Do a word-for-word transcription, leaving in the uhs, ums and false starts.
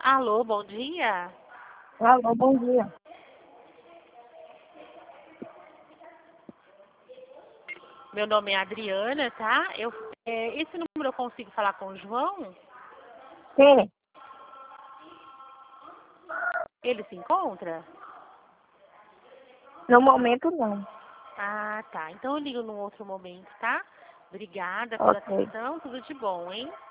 Alô, bom dia. Alô, bom dia. Meu nome é Adriana, tá? Eu, é, esse número eu consigo falar com o João? Sim, Ele se encontra? no momento não. Ah, tá. Então eu ligo num outro momento, tá? Obrigada pela Ok. atenção, tudo de bom, hein?